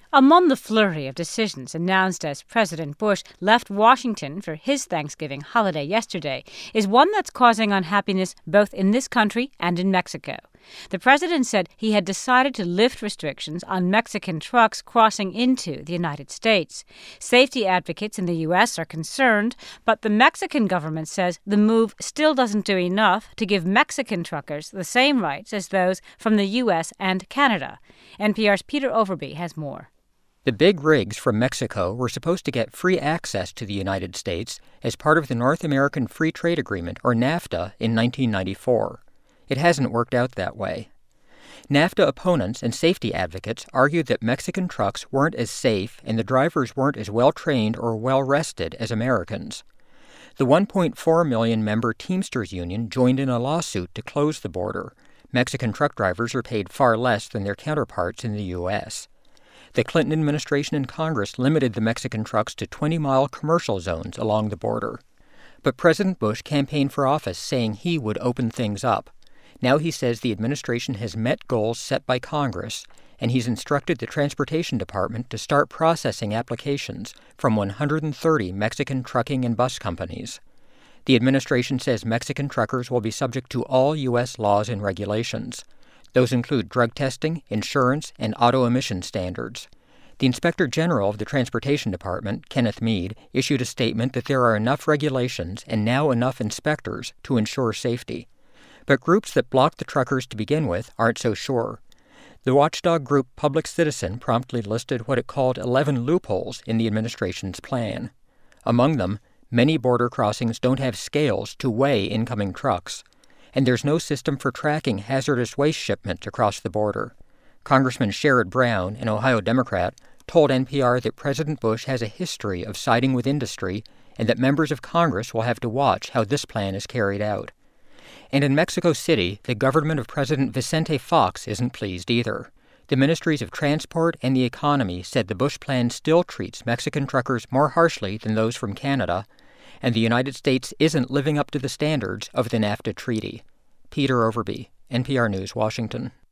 Among the flurry of decisions announced as President Bush left Washington for his Thanksgiving holiday yesterday is one that's causing unhappiness both in this country and in Mexico. The president said he had decided to lift restrictions on Mexican trucks crossing into the United States. Safety advocates in the U.S. are concerned, but the Mexican government says the move still doesn't do enough to give Mexican truckers the same rights as those from the U.S. and Canada. NPR's Peter Overby has more. The big rigs from Mexico were supposed to get free access to the United States as part of the North American Free Trade Agreement, or NAFTA, in 1994. It hasn't worked out that way. NAFTA opponents and safety advocates argued that Mexican trucks weren't as safe and the drivers weren't as well-trained or well-rested as Americans. The 1.4 million member Teamsters Union joined in a lawsuit to close the border. Mexican truck drivers are paid far less than their counterparts in the U.S. The Clinton administration and Congress limited the Mexican trucks to 20-mile commercial zones along the border. But President Bush campaigned for office saying he would open things up. Now he says the administration has met goals set by Congress, and he's instructed the Transportation Department to start processing applications from 130 Mexican trucking and bus companies. The administration says Mexican truckers will be subject to all U.S. laws and regulations. Those include drug testing, insurance, and auto emission standards. The Inspector General of the Transportation Department, Kenneth Mead, issued a statement that there are enough regulations and now enough inspectors to ensure safety. But groups that blocked the truckers to begin with aren't so sure. The watchdog group Public Citizen promptly listed what it called 11 loopholes in the administration's plan. Among them, many border crossings don't have scales to weigh incoming trucks, and there's no system for tracking hazardous waste shipment across the border. Congressman Sherrod Brown, an Ohio Democrat, told NPR that President Bush has a history of siding with industry and that members of Congress will have to watch how this plan is carried out. And in Mexico City, the government of President Vicente Fox isn't pleased either. The ministries of Transport and the Economy said the Bush plan still treats Mexican truckers more harshly than those from Canada, and the United States isn't living up to the standards of the NAFTA treaty. Peter Overby, NPR News, Washington.